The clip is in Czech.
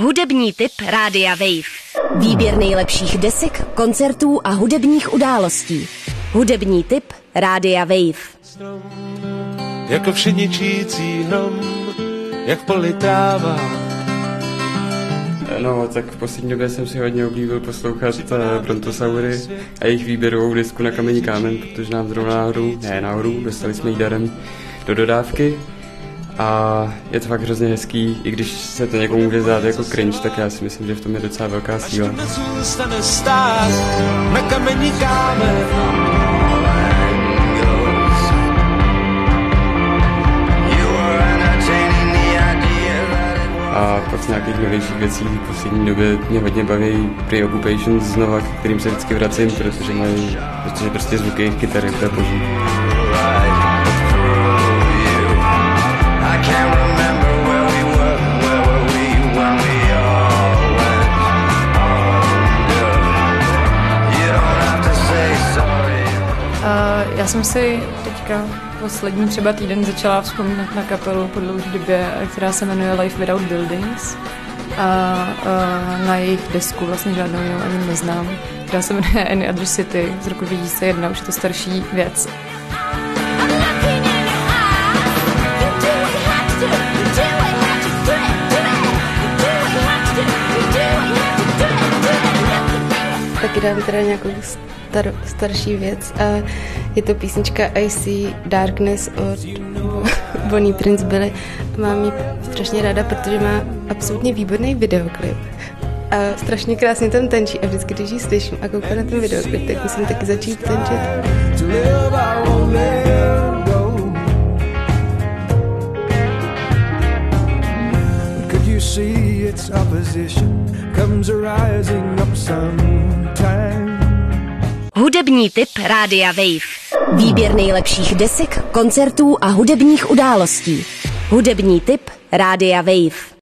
Hudební tip Rádia Wave. Výběr nejlepších desek, koncertů a hudebních událostí. Hudební tip Rádia Wave. Jako všeničící hrom, jak v poli tráva. No, tak v poslední době jsem si hodně oblíbil poslouchat Brontosaury a jejich výběrovou disku Na kamení kámen, protože nám zrovna náhodou, dostali jsme jí darem do dodávky. A je to fakt hrozně hezký, i když se to někomu může zdát jako cringe, tak já si myslím, že v tom je docela velká síla. Na kamení kámen. A pak z nějakých novějších věcí v poslední době mě hodně baví Preoccupation znova, k kterým se vždycky vracím, protože prostě zvuky jejich kytary, to je boží. Já jsem si teďka poslední třeba týden začala vzpomínat na kapelu po dlouhé době, která se jmenuje Life Without Buildings a na jejich desku vlastně žádnou jinou ani neznám, která se jmenuje Any Other City z roku 2001, už je to starší věc. Taky dám teda nějakou starší věc a je to písnička I See Darkness od Bonnie Prince Billy. Mám ji strašně ráda, protože má absolutně výborný videoklip a strašně krásně tam tančí a vždycky, když ji slyším a koukám na ten videoklip, tak musím taky začít tančit. Hudební tip Rádia Wave. Výběr nejlepších desek, koncertů a hudebních událostí. Hudební tip Rádia Wave.